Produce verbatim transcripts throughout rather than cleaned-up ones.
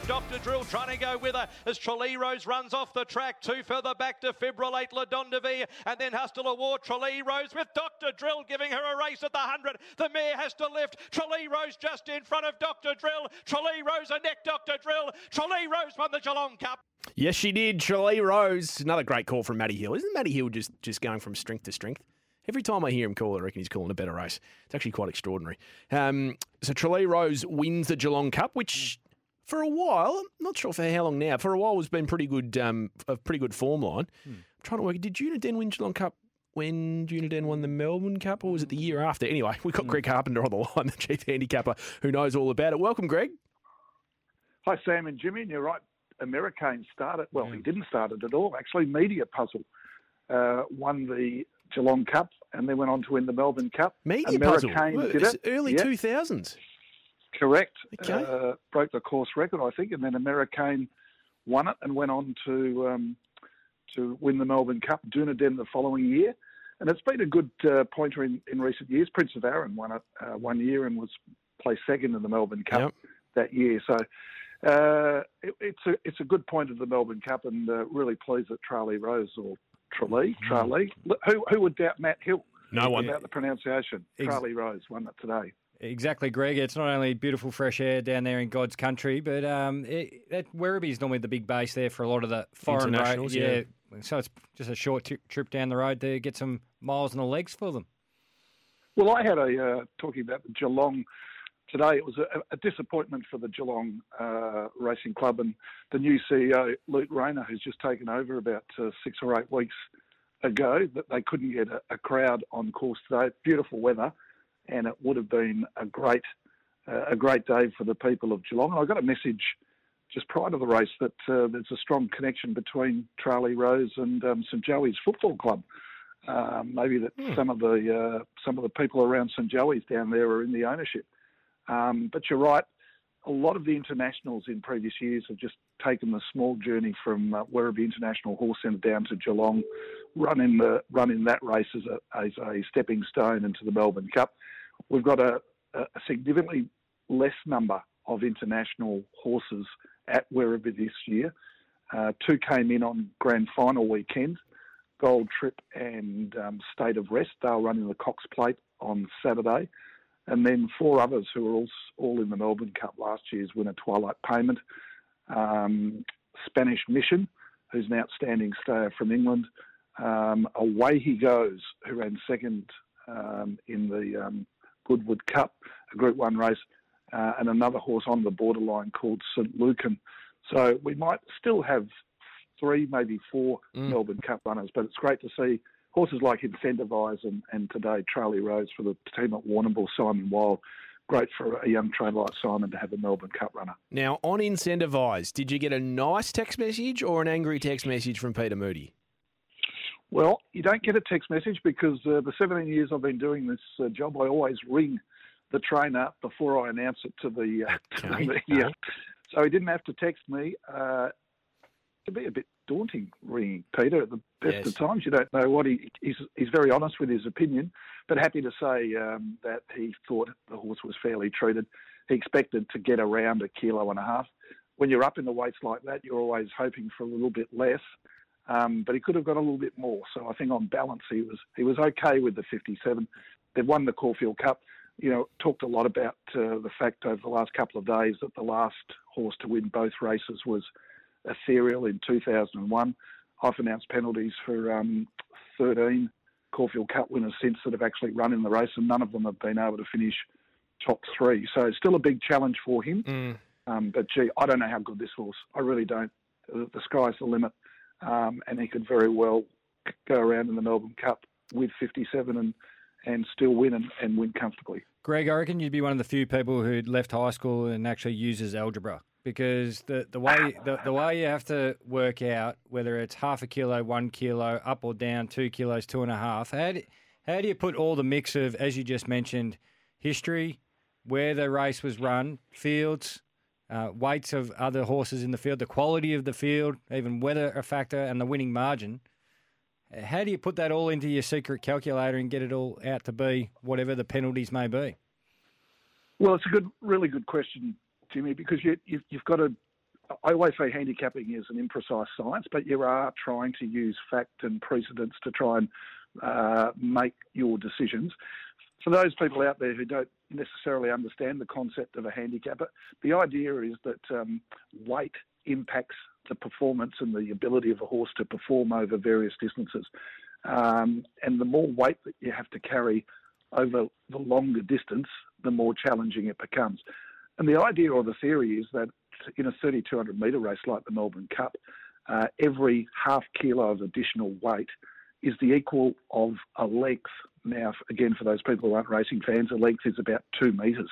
Doctor Drill trying to go with her as Trolleros runs off the track. Two further back to Fibrillate La Dondeville, and then Hustle Award. Trolleros with Doctor Drill giving her a race at the one hundred. The mare has to lift. Trolleros just in front of Doctor Drill. Trolleros a neck Doctor Drill. Trolleros won the Geelong Cup. Yes, she did. Trolleros. Another great call from Matty Hill. Isn't Matty Hill just, just going from strength to strength? Every time I hear him call it, I reckon he's calling a better race. It's actually quite extraordinary. Um, so Trolleros wins the Geelong Cup, which for a while, I'm not sure for how long now, for a while has been pretty good, um, a pretty good form line. Hmm. I'm trying to work, did Uniden win Geelong Cup when Uniden won the Melbourne Cup, or was it the year after? Anyway, we've got hmm. Greg Carpenter on the line, the chief handicapper, who knows all about it. Welcome, Greg. Hi, Sam and Jimmy, and you're right. Americane started, well, yeah. he didn't start it at all, actually. Media Puzzle uh, won the Geelong Cup and then went on to win the Melbourne Cup. Media Puzzle? Did it. Early yeah. two thousands? Correct. Okay. Uh, broke the course record, I think, and then Americane won it and went on to um, to win the Melbourne Cup, Dunedin the following year. And it's been a good uh, pointer in, in recent years. Prince of Arran won it uh, one year and was placed second in the Melbourne Cup yep. that year. So uh, it, it's a it's a good point of the Melbourne Cup, and uh, really pleased that Charlie Rose or Tralee, Tralee. Who who would doubt Matt Hill? No one. About the pronunciation. Ex- Charlie Rose won it today. Exactly, Greg. It's not only beautiful fresh air down there in God's country, but um, it, that Werribee is normally the big base there for a lot of the foreign internationals. Yeah. yeah, so it's just a short t- trip down the road to get some miles in the legs for them. Well, I had a uh, talking about the Geelong today. It was a, a disappointment for the Geelong uh, Racing Club, and the new C E O, Luke Rayner, who's just taken over about uh, six or eight weeks ago, that they couldn't get a, a crowd on course today. Beautiful weather, and it would have been a great uh, a great day for the people of Geelong. And I got a message just prior to the race that uh, there's a strong connection between Charlie Rose and um, St Joey's Football Club. Um, maybe that hmm. some of the uh, some of the people around St Joey's down there are in the ownership. Um, but you're right, a lot of the internationals in previous years have just taken the small journey from uh, Werribee International Horse Centre down to Geelong, running the running that race as a, as a stepping stone into the Melbourne Cup. We've got a, a significantly less number of international horses at Werribee this year. Uh, two came in on grand final weekend, Gold Trip and um, State of Rest. They were running the Cox Plate on Saturday. And then four others who were all, all in the Melbourne Cup last year's winner, Twilight Payment, um, Spanish Mission, who's an outstanding stayer from England, um, Away He Goes, who ran second um, in the um, Goodwood Cup, a Group One race, uh, and another horse on the borderline called Saint Lucan. So we might still have three, maybe four mm. Melbourne Cup runners, but it's great to see horses like Incentivise and, and today Charlie Rose for the team at Warrnambool, Simon Wild. Great for a young trainer like Simon to have a Melbourne Cup runner. Now, on Incentivise, did you get a nice text message or an angry text message from Peter Moody? Well, you don't get a text message because uh, the seventeen years I've been doing this uh, job, I always ring the trainer before I announce it to the, uh, to okay. the media. So he didn't have to text me. Uh, it'd be a bit daunting ringing Peter at the best yes. of times. You don't know what he he's, he's very honest with his opinion, but happy to say um, that he thought the horse was fairly treated. He expected to get around a kilo and a half. When you're up in the weights like that, you're always hoping for a little bit less, um, but he could have got a little bit more. So I think on balance, he was he was okay with the fifty-seven. They've won the Caulfield Cup. You know, talked a lot about uh, the fact over the last couple of days that the last horse to win both races was Ethereal in two thousand one. I've announced penalties for um, thirteen Caulfield Cup winners since that have actually run in the race, and none of them have been able to finish top three. So it's still a big challenge for him. Mm. Um, but, gee, I don't know how good this horse. I really don't. The, the sky's the limit, um, and he could very well go around in the Melbourne Cup with fifty-seven and, and still win and, and win comfortably. Greg, I reckon you'd be one of the few people who'd left high school and actually uses algebra. Because the, the way the, the way you have to work out whether it's half a kilo, one kilo, up or down, two kilos, two and a half, how do, how do you put all the mix of, as you just mentioned, history, where the race was run, fields, uh, weights of other horses in the field, the quality of the field, even weather a factor, and the winning margin? How do you put that all into your secret calculator and get it all out to be whatever the penalties may be? Well, it's a good, really good question, Jimmy, because you, you've, you've got to I always say handicapping is an imprecise science, but you are trying to use fact and precedents to try and uh, make your decisions. For those people out there who don't necessarily understand the concept of a handicapper, the idea is that um, weight impacts the performance and the ability of a horse to perform over various distances. Um, and the more weight that you have to carry over the longer distance, the more challenging it becomes. And the idea or the theory is that in a thirty-two hundred metre race like the Melbourne Cup, uh, every half kilo of additional weight is the equal of a length. Now, again, for those people who aren't racing fans, a length is about two metres.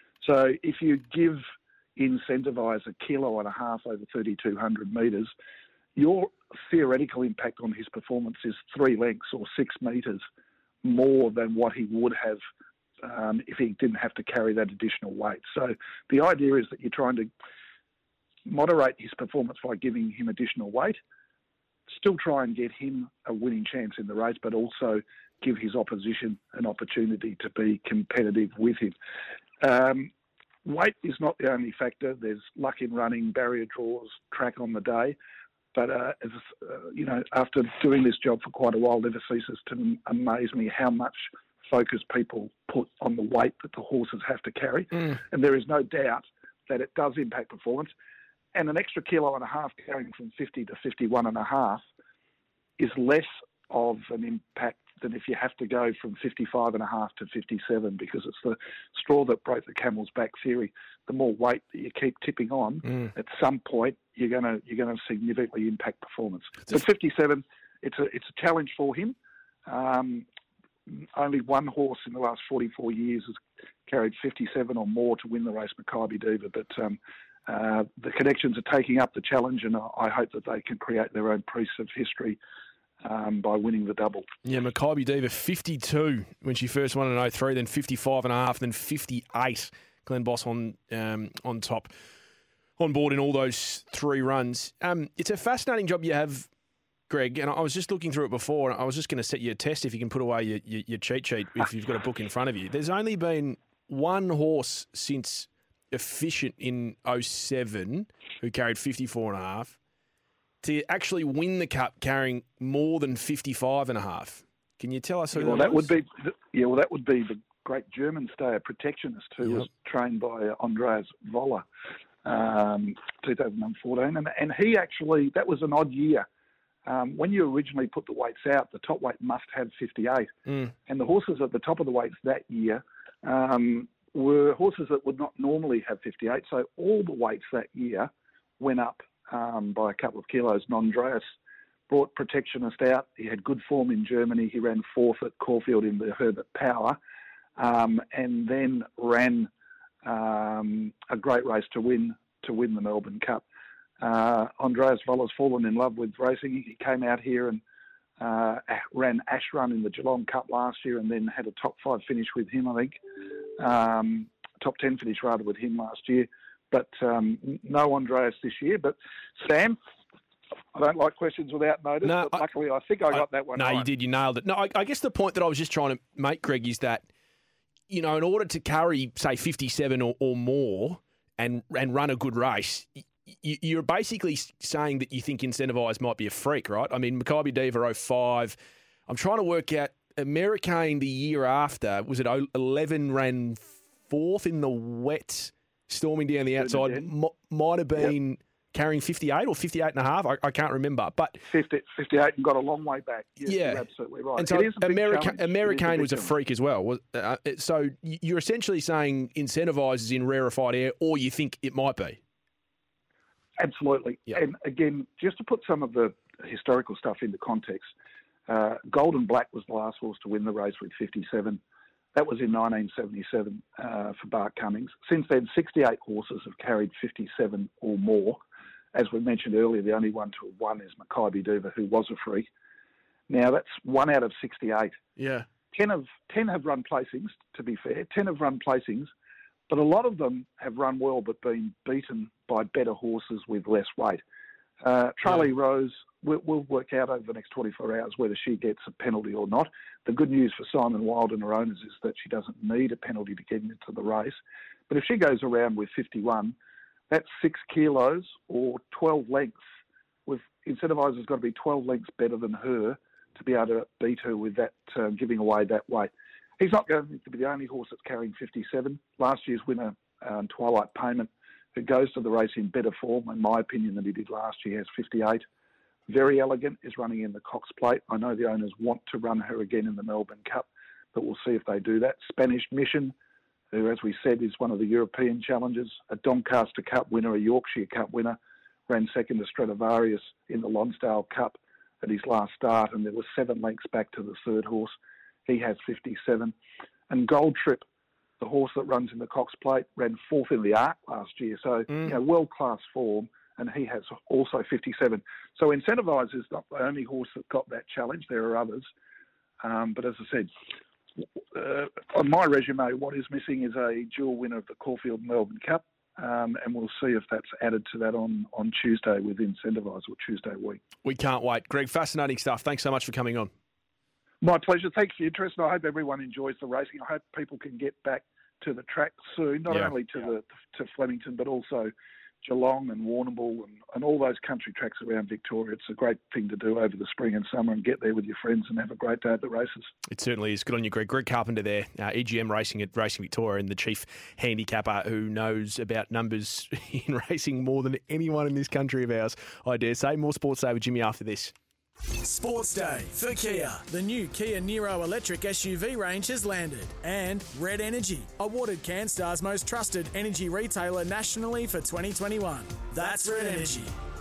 So if you give incentivise a kilo and a half over thirty-two hundred metres, your theoretical impact on his performance is three lengths or six metres more than what he would have um, if he didn't have to carry that additional weight. So the idea is that you're trying to moderate his performance by giving him additional weight, still try and get him a winning chance in the race, but also give his opposition an opportunity to be competitive with him. Um, weight is not the only factor. There's luck in running, barrier draws, track on the day. But, uh, as, uh, you know, after doing this job for quite a while, never ceases to amaze me how much focus people put on the weight that the horses have to carry. Mm. And there is no doubt that it does impact performance. And an extra kilo and a half carrying from fifty to fifty-one and a half is less of an impact than if you have to go from fifty-five and a half to fifty-seven, because it's the straw that broke the camel's back theory. The more weight that you keep tipping on, mm. at some point you're going to you're going to significantly impact performance. But fifty-seven, it's a it's a challenge for him. Um, only one horse in the last forty-four years has carried fifty-seven or more to win the race, Maccabi Diva. But um, uh, the connections are taking up the challenge, and I hope that they can create their own piece of history Um, by winning the double. Yeah, Maccabi Diva, fifty-two when she first won in oh three, then fifty-five and a half, then fifty-eight. Glenn Boss on um, on top, on board in all those three runs. Um, it's a fascinating job you have, Greg, and I was just looking through it before, and I was just going to set you a test if you can put away your, your, your cheat sheet if you've got a book in front of you. There's only been one horse since Efficient in oh seven who carried fifty-four and a half to actually win the Cup carrying more than fifty-five and a half. Can you tell us who yeah, well, that, that was? would be? Yeah, well, that would be the great German stayer protectionist who yep. was trained by uh, Andreas Voller, um, twenty fourteen, and and he actually, that was an odd year. Um, when you originally put the weights out, the top weight must have fifty-eight, mm. and the horses at the top of the weights that year um, were horses that would not normally have fifty-eight. So all the weights that year went up Um, by a couple of kilos. And Andreas brought Protectionist out. He had good form in Germany. He ran fourth at Caulfield in the Herbert Power, um, and then ran um, a great race to win to win the Melbourne Cup. Uh, Andreas Voller's fallen in love with racing. He came out here and uh, ran Ash Run in the Geelong Cup last year, and then had a top five finish with him, I think. Um, top ten finish rather with him last year. But um, no Andreas this year. But Sam, I don't like questions without notice. No, but luckily, I, I think I got I, that one no, right. No, you did. You nailed it. No, I, I guess the point that I was just trying to make, Greg, is that, you know, in order to carry, say, fifty-seven or, or more and and run a good race, you, you're basically saying that you think Incentivise might be a freak, right? I mean, Maccabi Diva oh five. I'm trying to work out, Americane the year after, was it eleven ran fourth in the wet, storming down the outside, M- might have been yep. carrying fifty-eight or fifty-eight and a half. I, I can't remember. But fifty, fifty-eight and got a long way back. Yes, yeah. You're absolutely right. And so America, Americane was a freak as well. Was, uh, so you're essentially saying Incentivise is in rarefied air, or you think it might be? Absolutely. Yep. And again, just to put some of the historical stuff into context, uh, Golden Black was the last horse to win the race with fifty-seven. That was in nineteen seventy-seven uh, for Bart Cummings. Since then, sixty-eight horses have carried fifty-seven or more. As we mentioned earlier, the only one to have won is Maccabi Diva, who was a freak. Now, that's one out of sixty-eight. Yeah. Ten, of, ten have run placings, to be fair. Ten have run placings, but a lot of them have run well but been beaten by better horses with less weight. Uh, Charlie yeah. Rose, we'll, we'll work out over the next twenty-four hours whether she gets a penalty or not. The good news for Simon Wild and her owners is that she doesn't need a penalty to get into the race. But if she goes around with fifty-one, that's six kilos or twelve lengths. With Incentiviser's got to be twelve lengths better than her to be able to beat her with that, uh, giving away that weight. He's not going to be the only horse that's carrying fifty-seven. Last year's winner, um, Twilight Payment, who goes to the race in better form, in my opinion, than he did last year, has fifty-eight. Very Elegant is running in the Cox Plate. I know the owners want to run her again in the Melbourne Cup, but we'll see if they do that. Spanish Mission, who, as we said, is one of the European challengers, a Doncaster Cup winner, a Yorkshire Cup winner, ran second to Stradivarius in the Lonsdale Cup at his last start, and there was seven lengths back to the third horse. He has fifty-seven. And Gold Trip, the horse that runs in the Cox Plate, ran fourth in the Arc last year. So, mm. you know, world-class form, and he has also fifty-seven. So Incentiviser is not the only horse that got that challenge. There are others. Um, but as I said, uh, on my resume, what is missing is a dual winner of the Caulfield Melbourne Cup. Um, and we'll see if that's added to that on, on Tuesday with Incentiviser or Tuesday week. We can't wait. Greg, fascinating stuff. Thanks so much for coming on. My pleasure. Thanks for your interest, and I hope everyone enjoys the racing. I hope people can get back to the track soon, not yeah. only to yeah. the to Flemington, but also Geelong and Warrnambool and, and all those country tracks around Victoria. It's a great thing to do over the spring and summer and get there with your friends and have a great day at the races. It certainly is. Good on you, Greg. Greg Carpenter there, uh, E G M Racing at Racing Victoria, and the chief handicapper who knows about numbers in racing more than anyone in this country of ours, I dare say. More Sports Day with Jimmy after this. Sports Day for Kia. The new Kia Niro electric S U V range has landed. And Red Energy, awarded CanStar's most trusted energy retailer nationally for twenty twenty-one. That's Red Energy.